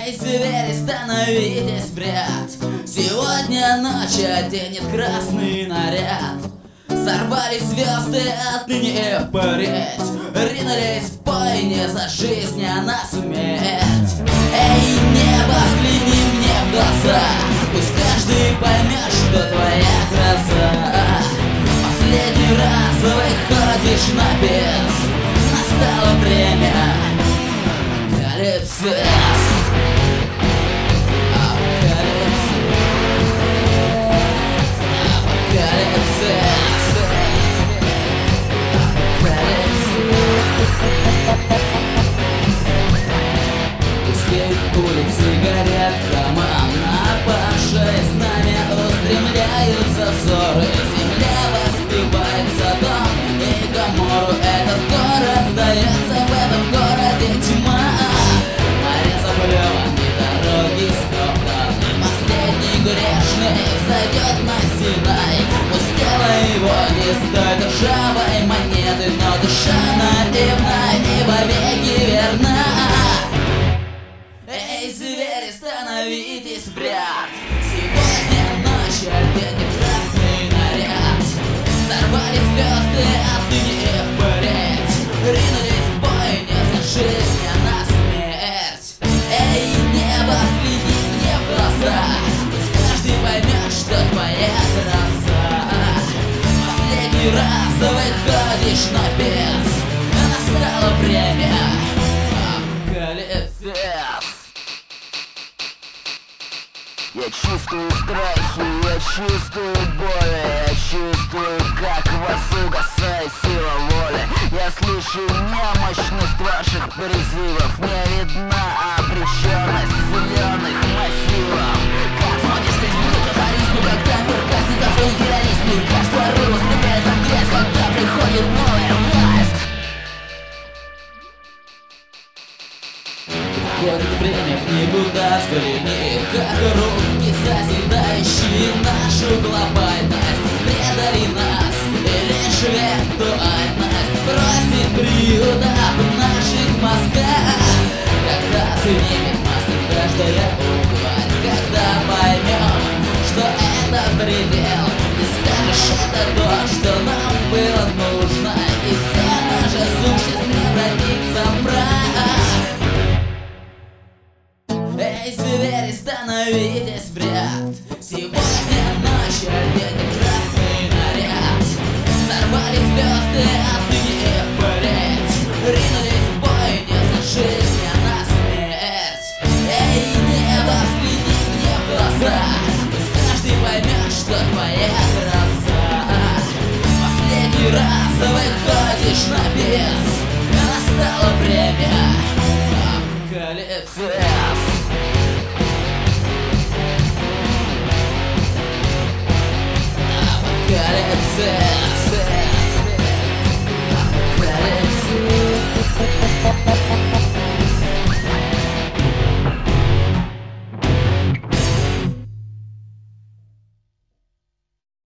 Эй, звери, становитесь, брат. Сегодня ночь оденет красный наряд. Сорвали звезды, отныне впредь ринулись в бойне за жизнь, а на смерть. Эй, небо, взгляни мне в глаза, пусть каждый поймет, что твоя гроза. Последний раз выходишь на бес, настало время апокалипсис. Улицы горят, дома напавшие знамя устремляются взоры. Земля воспевается дом и Гомору. Этот город сдается, в этом городе тьма. Море заплеваны, дороги стоптаны. Последний грешный зайдет на Синай. Пусть тело его не стоит ржавой монеты, но душа наивна и вовеки верна. Эй, звери, становитесь, брат. Сегодня ночь оденет красный наряд. Сорвали звезды, отныне впредь ринулись в бойне за жизнь, а на смерть. Эй, небо, взгляни мне в глаза, пусть каждый поймет, что твоя гроза. Последний раз выходишь на бес, настало время апокалипсис. Я чувствую страхи, я чувствую боли, я чувствую, как в вас угасает сила воли. Я слышу немощность ваших призывов, мне видна обреченность зеленых массивов. Как смотришь ты на харизму, когда мир казнит за свою героизм, и каждый рыба стреляет в грязь, когда приходит новая власть. Входит время в никуда, взгляни, как руки, созидающие нашу глобальность, предали нас, и лишь виртуальность просит приюта в наших мозгах. Когда снимет маски каждая ухвать, когда поймем, что это предел, и скажешь, это то, что нам было нужно, и вся наша сущность превратится в прах. Эй, звери, становитесь, брат. Сегодня ночь оденет красный наряд. Сорвали звезды, отныне впредь ринулись в бойне за жизнь, а на смерть. Эй, небо, взгляни мне в глаза, пусть каждый поймет, что твоя гроза. Последний раз выходишь на бес, настало время апокалипсис.